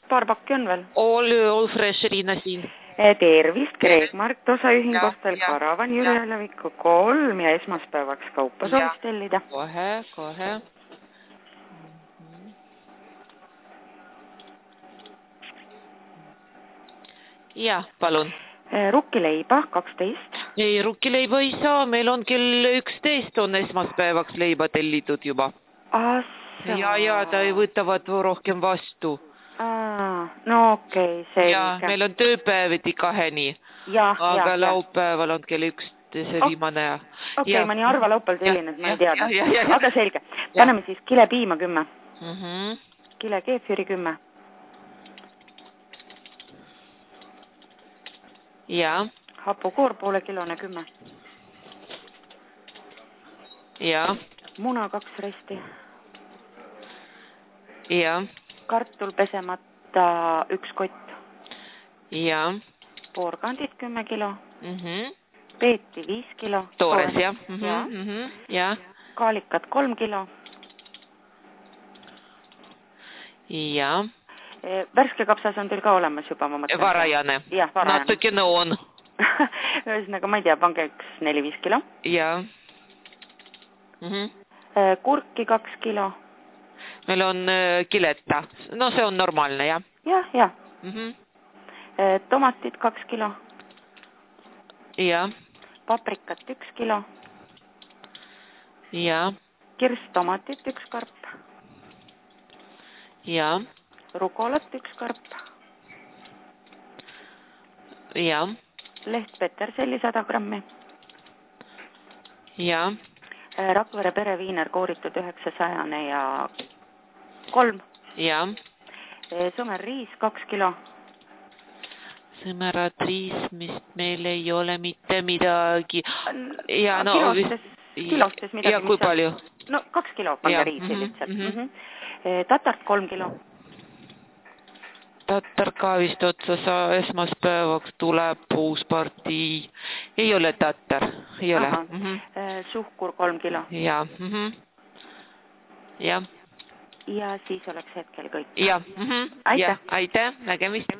paar pakki on veel. All fresh Riina siin. Tervist, Kreekmarkt osaühingustel Karavan Jüri-Aleviku 3 ja esmaspäevaks kaupa soovis tellida. Kohe. Ja, palun. Rukkileiba 12. Ei, rukkileiba ei saa, meil on kell 11 on esmaspäevaks leiba tellitud juba. Ja, ta ei võtavad rohkem vastu. No okei, selge. Ja, meil on tööpäeviti 2-ni. Aga laupäeval on kell 1 see viimane. Okei, ma nii arva laupäeval tellin, et ma ei teada. Aga selge. Paneme siis kile piima 10. Kile keefiri 10. Ja. Hapukoor poole kilone 10. Ja. Muna 2 resti. Ja. Kartul pesemata 1 kott. Ja. Poorkandid 10 kilo. Peeti 5 kilo. Toores, jah. Ja. Kaalikad 3 kilo. Ja. Värske kapsas on teil ka olemas juba, ma mõtlen. Varajane. Natukene on. Ühesõnaga, ma ei tea, pange 4-5 kilo. Ja. Kurki 2 kilo. Meil on kileta. No see on normaalne, jah. Ja. Tomatid 2 kilo. Ja. Paprikat 1 kilo. Ja. Kirstomatit 1 karp. Ja. Rukolat 1 karp. Ja. Lehtpeterselli 100 grammi. Ja. Rakvere pereviiner kooritud 900 ja 3. Ja. Sõmerriis 2 kilo. Sõmerad riis, mis meil ei ole mitte midagi. Ja, no, kilostes midagi. Ja kui palju? No 2 kilo pange riisi lihtsalt. Tatart 3 kilo. Tatar ka vist otsas esmaspäevaks tuleb uus partii. Ei ole tatar. Ei ole. Suhkur 3 kilo. Ja. Ja. Ja siis oleks hetkel kõik. Ja. Aitäh. Aitäh. Nägemist.